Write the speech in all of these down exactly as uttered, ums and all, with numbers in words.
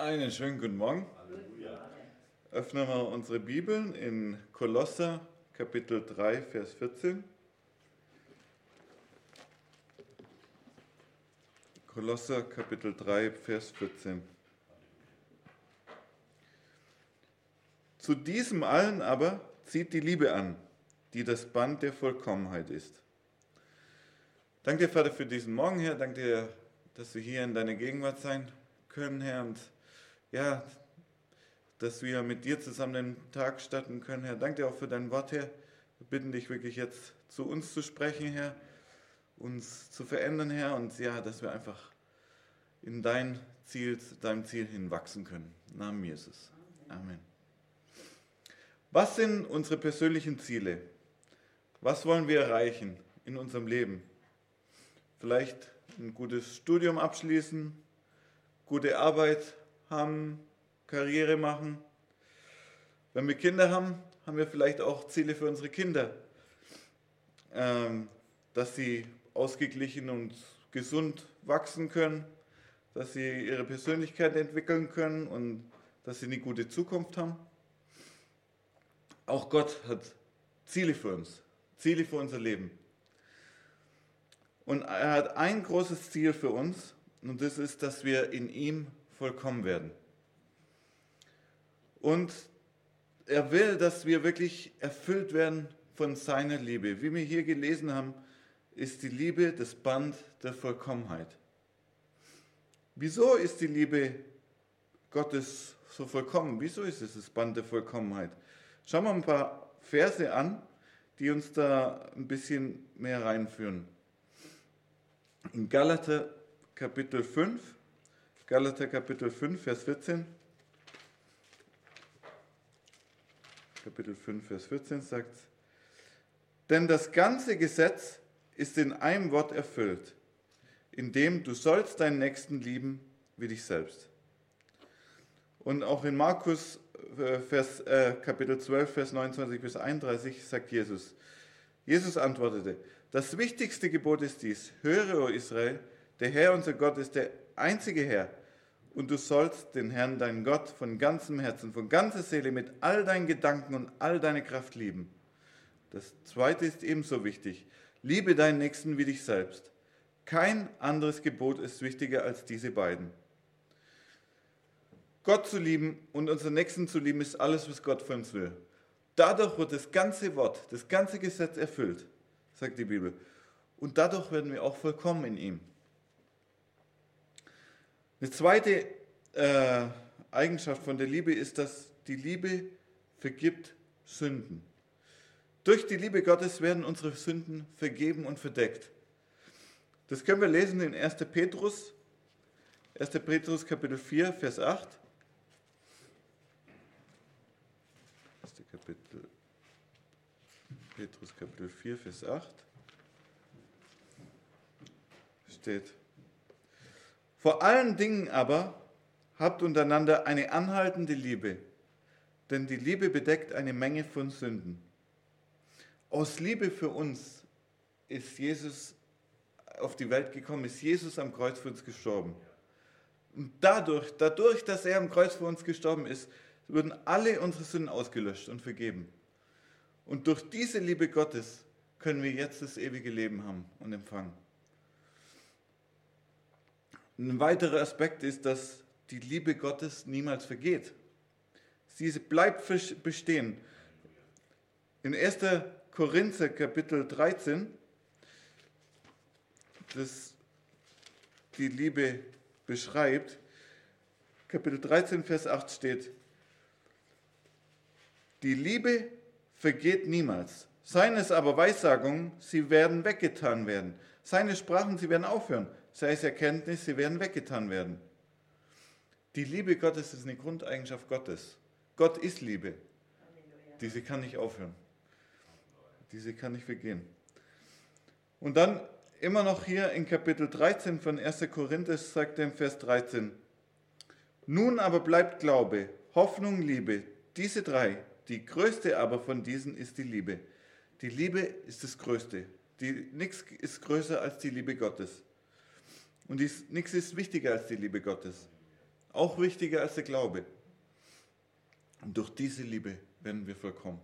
Einen schönen guten Morgen. Öffnen wir unsere Bibeln in Kolosser Kapitel drei, Vers vierzehn. Kolosser Kapitel drei, Vers vierzehn. Zu diesem allen aber zieht die Liebe an, die das Band der Vollkommenheit ist. Danke dir, Vater, für diesen Morgen, Herr. Danke dir, dass wir hier in deiner Gegenwart sein können, Herr. Und ja, dass wir mit dir zusammen den Tag starten können, Herr. Danke dir auch für dein Wort, Herr. Wir bitten dich wirklich jetzt zu uns zu sprechen, Herr, uns zu verändern, Herr, und ja, dass wir einfach in dein Ziel, deinem Ziel hin wachsen können. Im Namen Jesus. Amen. Was sind unsere persönlichen Ziele? Was wollen wir erreichen in unserem Leben? Vielleicht ein gutes Studium abschließen, gute Arbeit haben, Karriere machen. Wenn wir Kinder haben, haben wir vielleicht auch Ziele für unsere Kinder, ähm, dass sie ausgeglichen und gesund wachsen können, dass sie ihre Persönlichkeit entwickeln können und dass sie eine gute Zukunft haben. Auch Gott hat Ziele für uns, Ziele für unser Leben. Und er hat ein großes Ziel für uns, und das ist, dass wir in ihm vollkommen werden. Und er will, dass wir wirklich erfüllt werden von seiner Liebe. Wie wir hier gelesen haben, ist die Liebe das Band der Vollkommenheit. Wieso ist die Liebe Gottes so vollkommen? Wieso ist es das Band der Vollkommenheit? Schauen wir ein paar Verse an, die uns da ein bisschen mehr reinführen. In Galater Kapitel fünf, Galater Kapitel fünf, Vers vierzehn. Kapitel fünf, Vers vierzehn sagt: Denn das ganze Gesetz ist in einem Wort erfüllt, in dem du sollst deinen Nächsten lieben wie dich selbst. Und auch in Markus Vers, äh, Kapitel zwölf, Vers neunundzwanzig bis einunddreißig sagt Jesus, Jesus antwortete: Das wichtigste Gebot ist dies: Höre, o Israel, der Herr, unser Gott, ist der einzige Herr. Und du sollst den Herrn, deinen Gott, von ganzem Herzen, von ganzer Seele, mit all deinen Gedanken und all deine Kraft lieben. Das zweite ist ebenso wichtig: Liebe deinen Nächsten wie dich selbst. Kein anderes Gebot ist wichtiger als diese beiden. Gott zu lieben und unseren Nächsten zu lieben, ist alles, was Gott von uns will. Dadurch wird das ganze Wort, das ganze Gesetz erfüllt, sagt die Bibel. Und dadurch werden wir auch vollkommen in ihm. Eine zweite äh, Eigenschaft von der Liebe ist, dass die Liebe vergibt Sünden. Durch die Liebe Gottes werden unsere Sünden vergeben und verdeckt. Das können wir lesen in erster Petrus, erster Petrus Kapitel vier, Vers acht. erster Kapitel, Petrus Kapitel vier, Vers acht. Steht: Vor allen Dingen aber habt untereinander eine anhaltende Liebe, denn die Liebe bedeckt eine Menge von Sünden. Aus Liebe für uns ist Jesus auf die Welt gekommen, ist Jesus am Kreuz für uns gestorben. Und dadurch, dadurch, dass er am Kreuz für uns gestorben ist, wurden alle unsere Sünden ausgelöscht und vergeben. Und durch diese Liebe Gottes können wir jetzt das ewige Leben haben und empfangen. Ein weiterer Aspekt ist, dass die Liebe Gottes niemals vergeht. Sie bleibt bestehen. In erster Korinther Kapitel dreizehn, das die Liebe beschreibt, Kapitel dreizehn, Vers acht steht: Die Liebe vergeht niemals. Seien es aber Weissagungen, sie werden weggetan werden. Seine Sprachen, sie werden aufhören. Sei es Erkenntnis, sie werden weggetan werden. Die Liebe Gottes ist eine Grundeigenschaft Gottes. Gott ist Liebe. Diese kann nicht aufhören. Diese kann nicht vergehen. Und dann immer noch hier in Kapitel dreizehn von erster Korinther sagt er im Vers dreizehn: Nun aber bleibt Glaube, Hoffnung, Liebe, diese drei. Die größte aber von diesen ist die Liebe. Die Liebe ist das Größte. Die, nichts ist größer als die Liebe Gottes. Und dies, nichts ist wichtiger als die Liebe Gottes. auch wichtiger als der Glaube. Und durch diese Liebe werden wir vollkommen.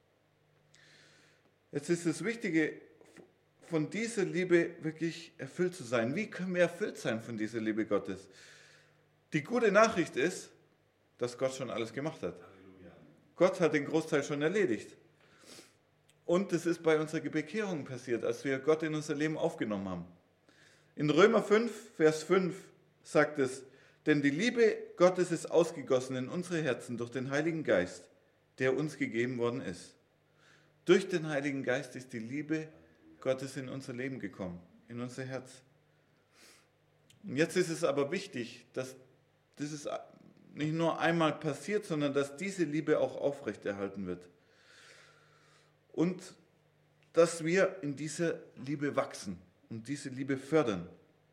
Jetzt ist das Wichtige, von dieser Liebe wirklich erfüllt zu sein. Wie können wir erfüllt sein von dieser Liebe Gottes? Die gute Nachricht ist, dass Gott schon alles gemacht hat. Gott hat den Großteil schon erledigt. Und das ist bei unserer Bekehrung passiert, als wir Gott in unser Leben aufgenommen haben. In Römer fünf, Vers fünf sagt es, denn die Liebe Gottes ist ausgegossen in unsere Herzen durch den Heiligen Geist, der uns gegeben worden ist. Durch den Heiligen Geist ist die Liebe Gottes in unser Leben gekommen, in unser Herz. Und jetzt ist es aber wichtig, dass das nicht nur einmal passiert, sondern dass diese Liebe auch aufrechterhalten wird. Und dass wir in dieser Liebe wachsen und diese Liebe fördern.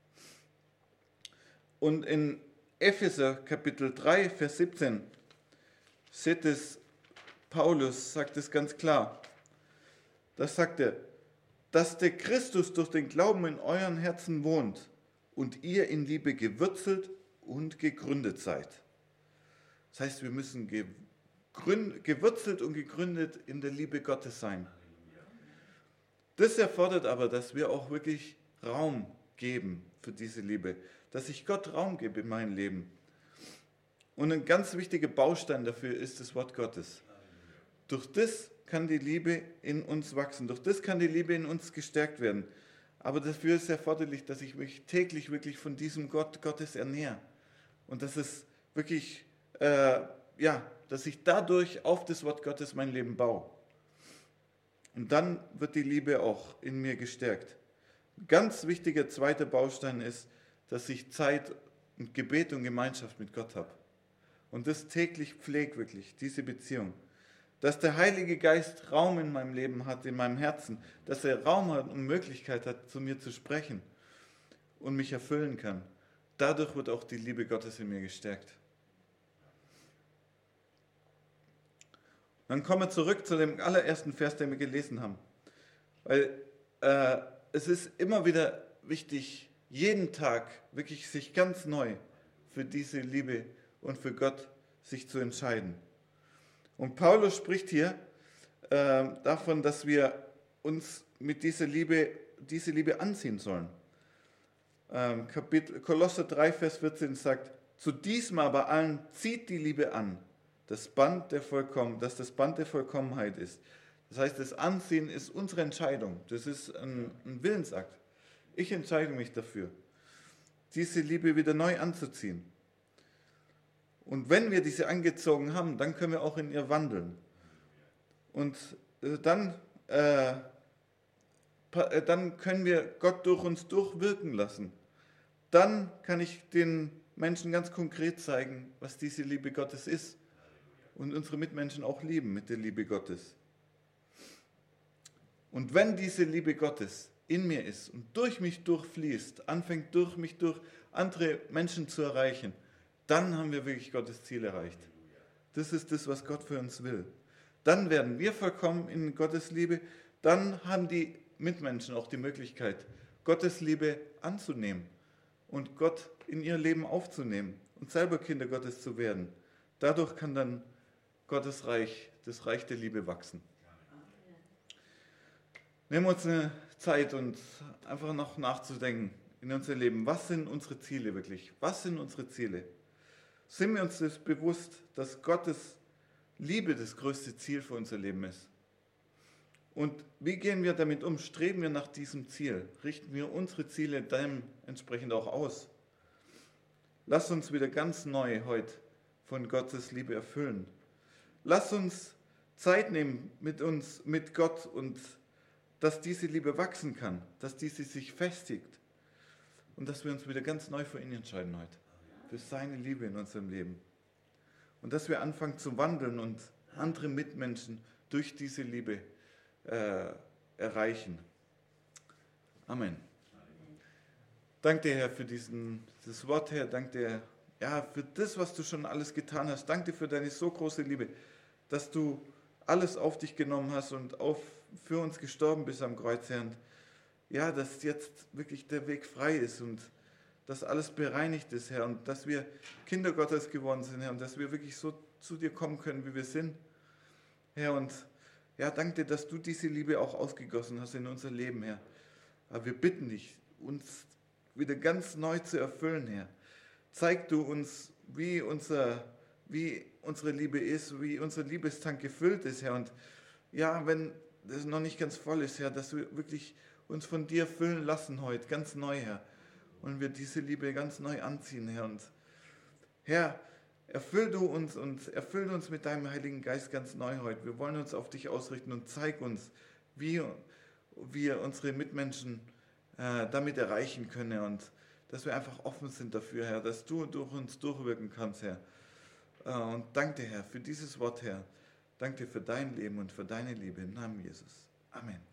Und in Epheser Kapitel drei, Vers siebzehn, seht es, Paulus sagt es ganz klar. Da sagt er, dass der Christus durch den Glauben in euren Herzen wohnt und ihr in Liebe gewurzelt und gegründet seid. Das heißt, wir müssen gegründ, gewurzelt und gegründet in der Liebe Gottes sein. Das erfordert aber, dass wir auch wirklich Raum geben für diese Liebe, dass ich Gott Raum gebe in mein Leben. Und ein ganz wichtiger Baustein dafür ist das Wort Gottes. Durch das kann die Liebe in uns wachsen, durch das kann die Liebe in uns gestärkt werden. Aber dafür ist erforderlich, dass ich mich täglich wirklich von diesem Gott Gottes ernähre. Und dass es wirklich, äh, ja, dass ich dadurch auf das Wort Gottes mein Leben baue. Und dann wird die Liebe auch in mir gestärkt. Ein ganz wichtiger zweiter Baustein ist, dass ich Zeit und Gebet und Gemeinschaft mit Gott habe. Und das täglich pflege wirklich, diese Beziehung. Dass der Heilige Geist Raum in meinem Leben hat, in meinem Herzen. Dass er Raum hat und Möglichkeit hat, zu mir zu sprechen und mich erfüllen kann. Dadurch wird auch die Liebe Gottes in mir gestärkt. Dann kommen wir zurück zu dem allerersten Vers, den wir gelesen haben. Weil äh, es ist immer wieder wichtig, jeden Tag wirklich sich ganz neu für diese Liebe und für Gott sich zu entscheiden. Und Paulus spricht hier äh, davon, dass wir uns mit dieser Liebe, diese Liebe anziehen sollen. Ähm, Kapitel, Kolosser drei, Vers vierzehn sagt, zu diesem aber allen zieht die Liebe an, das Band der Vollkommen, dass das Band der Vollkommenheit ist. Das heißt, das Anziehen ist unsere Entscheidung. Das ist ein, ein Willensakt. Ich entscheide mich dafür, diese Liebe wieder neu anzuziehen. Und wenn wir diese angezogen haben, dann können wir auch in ihr wandeln. Und dann, äh, dann können wir Gott durch uns durchwirken lassen. Dann kann ich den Menschen ganz konkret zeigen, was diese Liebe Gottes ist. Und unsere Mitmenschen auch lieben mit der Liebe Gottes. Und wenn diese Liebe Gottes in mir ist und durch mich durchfließt, anfängt durch mich durch andere Menschen zu erreichen, dann haben wir wirklich Gottes Ziel erreicht. Das ist das, was Gott für uns will. Dann werden wir vollkommen in Gottes Liebe, dann haben die Mitmenschen auch die Möglichkeit, Gottes Liebe anzunehmen und Gott in ihr Leben aufzunehmen und selber Kinder Gottes zu werden. Dadurch kann dann Gottes Reich, das Reich der Liebe wachsen. Nehmen wir uns eine Zeit und einfach noch nachzudenken in unser Leben. Was sind unsere Ziele wirklich? Was sind unsere Ziele? Sind wir uns das bewusst, dass Gottes Liebe das größte Ziel für unser Leben ist? Und wie gehen wir damit um? Streben wir nach diesem Ziel? Richten wir unsere Ziele dementsprechend auch aus? Lass uns wieder ganz neu heute von Gottes Liebe erfüllen. Lass uns Zeit nehmen mit uns, mit Gott und dass diese Liebe wachsen kann, dass diese sich festigt und dass wir uns wieder ganz neu für ihn entscheiden heute. Für seine Liebe in unserem Leben. Und dass wir anfangen zu wandeln und andere Mitmenschen durch diese Liebe äh, erreichen. Amen. Danke dir, Herr, für diesen, das Wort, Herr. Danke dir, ja, für das, was du schon alles getan hast. Danke dir für deine so große Liebe, dass du alles auf dich genommen hast und auf, für uns gestorben bist am Kreuz, Herr. Und ja, dass jetzt wirklich der Weg frei ist und dass alles bereinigt ist, Herr, und dass wir Kinder Gottes geworden sind, Herr, und dass wir wirklich so zu dir kommen können, wie wir sind. Herr, und ja, danke dir, dass du diese Liebe auch ausgegossen hast in unser Leben, Herr. Aber wir bitten dich, uns wieder ganz neu zu erfüllen, Herr. Zeig du uns, wie, unser, wie unsere Liebe ist, wie unser Liebestank gefüllt ist, Herr. Und ja, wenn das noch nicht ganz voll ist, Herr, dass wir wirklich uns von dir füllen lassen heute, ganz neu, Herr. Und wir diese Liebe ganz neu anziehen, Herr. Und Herr, erfüll du uns und erfüll uns mit deinem Heiligen Geist ganz neu heute. Wir wollen uns auf dich ausrichten und zeig uns, wie wir unsere Mitmenschen äh, damit erreichen können, Herr. Und dass wir einfach offen sind dafür, Herr, dass du durch uns durchwirken kannst, Herr. Äh, und danke dir, Herr, für dieses Wort, Herr. Danke dir für dein Leben und für deine Liebe. Im Namen Jesus. Amen.